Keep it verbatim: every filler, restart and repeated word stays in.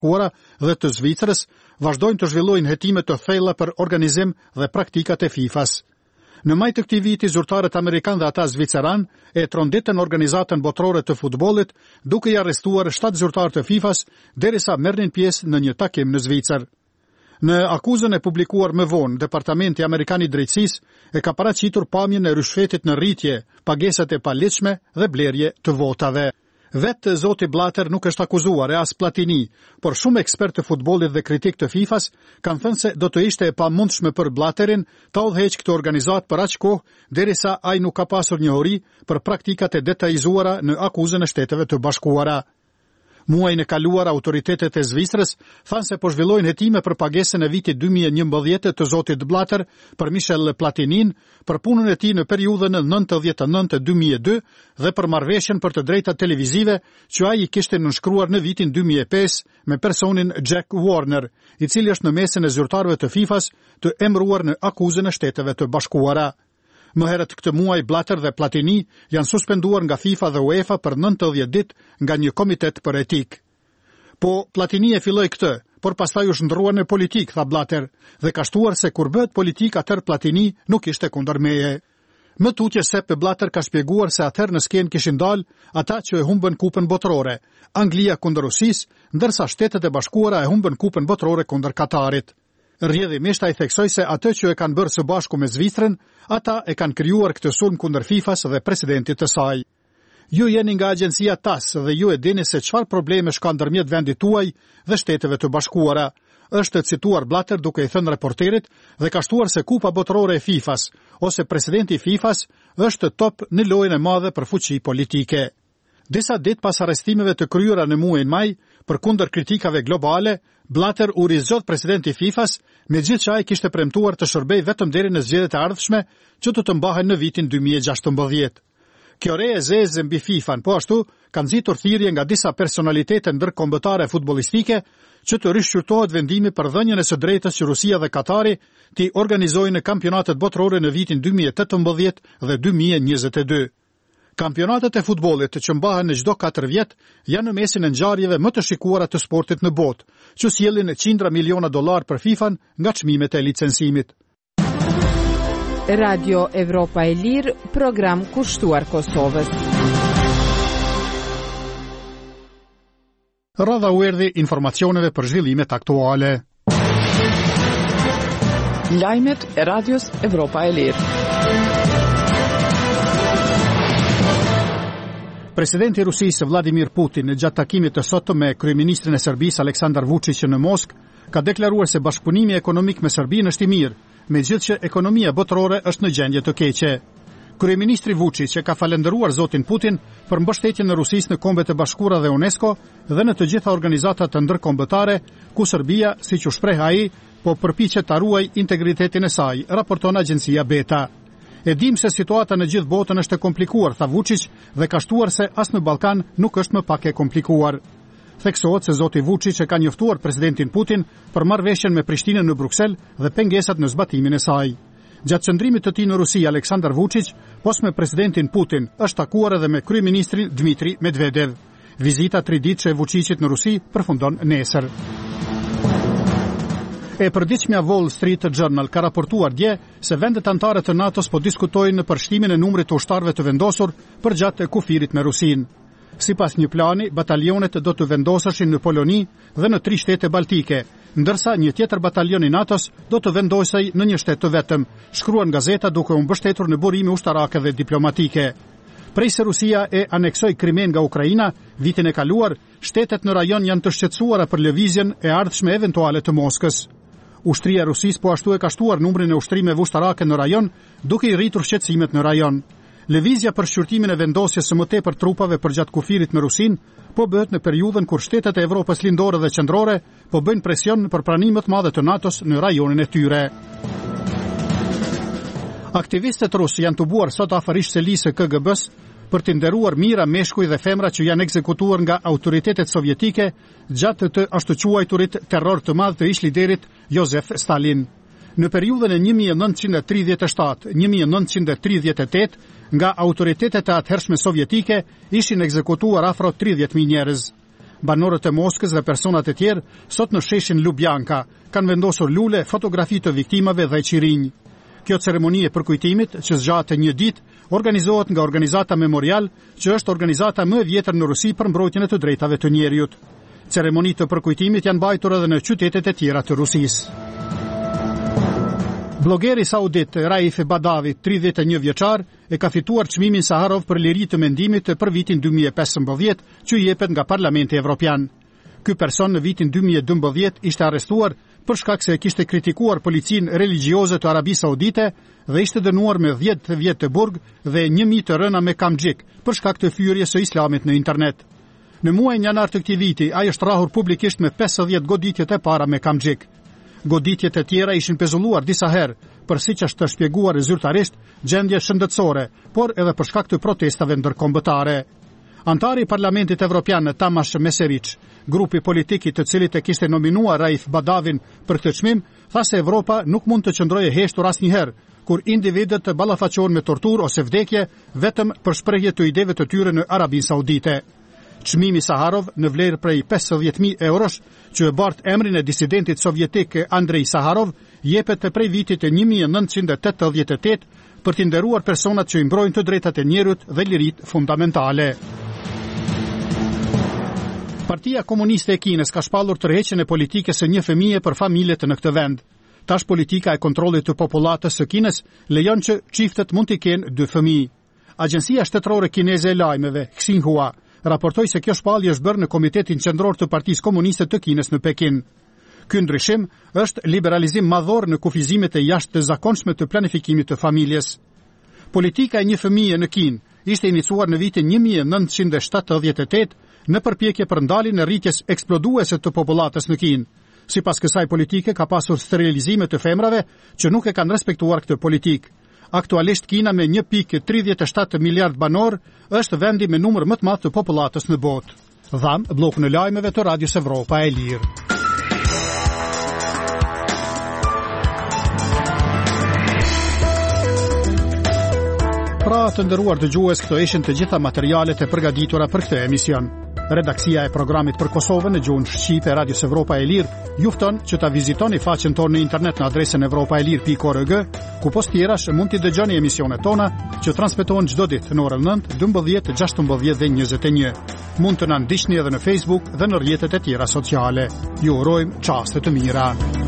Bashkuara dhe të Zvicrës vazhdojnë të zhvillojnë hetime të thella për organizim dhe praktikat e FIFA-s. Në maj të këtij viti, zyrtarët amerikan dhe ata zviceran e tronditën organizatën botërore të futbollit, duke i arrestuar shtatë zyrtarë të FIFA-s derisa merrnin pjesë në një takim në Zvicër. Në akuzën e publikuar më vonë, Departamenti Amerikan i Drejtësisë e ka paraqitur pamjen e rishfetit në rritje, pagesat e paligjshme dhe blerje të votave. Vetë zoti Blatter nuk është akuzuar e as Platini, por shumë ekspert të futbollit dhe kritik të FIFA-s kanë thënë se do të ishte e pamundshme për Blatterin ta udhëheqë këtë organizat për aq kohë, derisa ai nuk ka pasur njohuri për praktikat e detajzuara në akuzën e Shteteve të Bashkuara. Muajin e kaluar, autoritetet e Zvicrës thanë se po zhvillojnë hetime për pagesën e vitit dy mijë e njëmbëdhjetë të zotit Blatter për Michel Platinin, për punën e tij në periudhën e nëntëdhjetë e nëntë dy mijë e dy dhe për marrëveshjen për të drejtat televizive që ai i kishte nënshkruar në vitin dy mijë e pesë me personin Jack Warner, i cili është në mesin e zyrtarëve të FIFA-s të emëruar në akuzën e Shteteve të Bashkuara. Më herët këtë muaj, Blatter dhe Platini janë suspenduar nga FIFA dhe UEFA për nëntëdhjetë ditë nga një komitet për etik. Po Platini e filloi këtë, por pastaj u shndrua në politik, tha Blatter, dhe ka shtuar se kur bëhet politik atëherë Platini nuk ishte kundër meje. Më tutje Sepp Blatter ka shpjeguar se atëherë në skenë kishin dalë ata që e humbën kupën botërore, Anglia kundër Rusisë, ndërsa Shtetet e Bashkuara e humbën kupën botërore kundër Katarit. Rrjedhimisht ai theksoi se atë që e kanë bërë së bashku me Zvicrën, ata e kanë krijuar këtë sulm kundër FIFA-s dhe presidentit të saj. Ju jeni nga agjencia T A S dhe ju e dini se çfarë problemesh ka ndërmjet vendit tuaj dhe Shteteve të Bashkuara, është cituar Blatter duke i thënë reporterit dhe ka shtuar se kupa botërore e FIFA-s ose presidenti i FIFA-s është top në lojën e madhe për fuqi politike. Disa ditë pas arrestimeve të kryera në muajin maj, përkundër kritikave globale, Blatter u rizgjodh presidenti i FIFA-s, megjithëse ai kishte premtuar të shërbejë vetëm deri në zgjedhjet e ardhshme që do të mbahen në vitin dy mijë e gjashtëmbëdhjetë. Kjo re e zezë mbi FIFA-n, po ashtu kanë nxitur thirrje nga disa personalitete ndërkombëtare futbollistike që të rishqyrtohet vendimi për dhënien e së drejtës që Rusia dhe Katari t'i organizojnë kampionatet botërore në vitin dy mijë e tetëmbëdhjetë dhe dy mijë e njëzet e dy. Kampionatet e futbollit që mbahen në çdo katër vjet janë në mesin e ngjarjeve më të shikuara të sportit në botë, që sjellin qindra miliona dollar për FIFA-n nga çmimet e licencimit. Radio Evropa e Lirë, program kushtuar Kosovës. Radha u erdhi informacioneve për zhvillimet aktuale. Lajmet e Radios Evropa e Lirë. Presidenti i Rusisë Vladimir Putin në gjatë takimit të sotëm me kryeministrin e Serbisë Aleksandar Vučić në Moskë ka deklaruar se bashkëpunimi ekonomik me Serbinë është i mirë, megjithëse ekonomia botërore është në gjendje të keqe. Kryeministri Vučić ka falendëruar zotin Putin për mbështetjen e Rusisë në Kombet e Bashkuara dhe UNESCO dhe në të gjitha organizatat të ndërkombëtare ku Serbia, siç u shpreh ai, po përpiqet ta ruajë integritetin e saj, raporton agjencia Beta. E dim se situata në gjithë botën është e komplikuar, tha Vučić, dhe ka shtuar se as në Ballkan nuk është më pak e komplikuar. Theksohet se zoti Vučić e ka njoftuar presidentin Putin për marrëveshjen me Prishtinën në Bruksel dhe pengesat në zbatimin e saj. Gjatë qëndrimit të tij në Rusi, Aleksandar Vučić, pos me presidentin Putin, është takuar edhe me kryeministrin Dmitri Medvedev. Vizita triditëshe e Vučićit në Rusi përfundon nesër. E përditshmja Wall Street Journal ka raportuar dje se vendet anëtare të NATO-s po diskutojnë për shtimin e numrit të ushtarëve të vendosur për gjatë kufirit me Rusinë. Sipas një plani, batalionet do të vendoseshin në Poloni dhe në tri shtete baltike, ndërsa një tjetër batalion i NATO-s do të vendosej në një shtet të vetëm, shkruan gazeta duke u mbështetur në burime ushtarake dhe diplomatike. Prej se Rusia e aneksoi Krimen nga Ukraina vitin e kaluar, shtetet në rajon janë të shqetësuara për lëvizjen e ardhshme eventuale të Moskës. Ushtria e Rusisë po ashtu e ka shtuar numrin e ushtrimeve ushtarake në rajon, duke i rritur shqetësimet në rajon. Lëvizja për shqyrtimin e vendosjes së më tepër trupave përgjatë kufirit me Rusinë po bëhet në periudhën kur shtetet e Evropës lindore dhe qendrore po bëjnë presion për pranim më të madh të NATO-s në rajonin e tyre. Aktivistët rusë janë tubuar sot afër ish-selisë së K G B-s për të nderuar mijëra meshkuj dhe femra që janë ekzekutuar nga autoritetet sovjetike gjatë të ashtu quajturit terror të madh të ish-liderit Josef Stalin. Në periudhën e një mijë e nëntëqind e tridhjetë e shtatë - një mijë e nëntëqind e tridhjetë e tetë, nga autoritetet e atëhershme sovjetike ishin ekzekutuar afro tridhjetë mijë njerëz. Banorët e Moskës dhe personat e tjerë sot në sheshin Lubjanka kanë vendosur lule, fotografi të viktimave dhe qirinj. Kjo ceremoni e përkujtimit, që zgjatet një ditë, organizohet nga Organizata Memorial, që është organizata më e vjetër në Rusi për mbrojtjen e të drejtave të njerëzit. Ceremonitë të përkujtimit janë mbajtur edhe në qytetet e tjera të Rusisë. Blogeri saudit Raif Badavi, tridhjetë e një vjeçar, e ka fituar çmimin Saharov për liri të mendimit për vitin dy mijë e pesëmbëdhjetë, që i jepet nga Parlamenti Evropian. Ky person në vitin dy mijë e dymbëdhjetë ishte arrestuar për shkak se kishte kritikuar policinë religjioze të Arabisë Saudite dhe ishte dënuar me dhjetë vjet të burg dhe një mijë të rëna me kamxhik për shkak të thyrjes së islamit në internet. Në muajin janar të këtij viti, ai është rrahur publikisht me pesëdhjetë goditjet e para me kamxhik. Goditjet e tjera ishin pezulluar disa herë, për siç është shpjeguar zyrtarisht, gjendje shëndetësore, por edhe për shkak të protestave ndërkombëtare. Antari i Parlamentit Evropian Tamash Meseric, grupi politik i të cilit e kishte nominuar Raif Badavin për këtë çmim, tha se Evropa nuk mund të qëndrojë heshtur asnjëherë kur individët të ballafaqohen me torturë ose vdekje vetëm për shprehje të ideve të tyre në Arabinë Saudite. Çmimi Saharov në vlerë prej pesëdhjetë mijë eurosh, që e bart emrin e disidentit sovjetik Andrei Saharov, jepet prej vitit e një mijë e nëntëqind e tetëdhjetë e tetë për të nderuar personat që i mbrojnë të drejtat e njerëzit dhe liritë fundamentale. Partia Komuniste e Kinës ka shpallur tërheqjen e politikës së një fëmije për familjet në këtë vend. Tash politika e kontrollit të popullatës së Kinës lejon që çiftet mund të kenë dy fëmijë. Agjencia shtetërore kineze e lajmeve, Xinhua, raportoi se kjo shpallje është bërë në Komitetin Qendror të Partisë Komuniste të Kinës në Pekin. Ky ndryshim është liberalizim madhor në kufizimet e jashtëzakonshme të planifikimit të familjes. Politika e një fëmije në Kinë ishte iniciuar në vitin një mijë e nëntëqind e shtatëdhjetë e tetë në përpjekje për ndaljen e rritjes eksploduese të popullatës në Kinë. Sipas kësaj politike ka pasur sterilizime të femrave që nuk e kanë respektuar këtë politikë. Aktualisht Kina me një pikë tridhjetë e shtatë miliard banor është vendi me numër më të madh të popullatës në botë. Dham bllokun e lajmeve të Radios Evropa e Lirë. Pra të nderuar dëgjues, këto ishin të gjitha materialet e përgatitura për këtë emision. Redaksia e programit për Kosovën në gjuhën shqipe Radios Evropa e Lirë ju fton që ta vizitoni faqen tonë në internet në adresën evropaelir pikë org, ku post tjerash mund t'i dëgjoni emisionet tona që transmetohen çdo ditë në orën nëntë, dymbëdhjetë, gjashtëmbëdhjetë dhe njëzet e një. Mund të na ndiqni edhe në Facebook dhe në rrjetet e tjera sociale. Ju urojmë çaste të mira.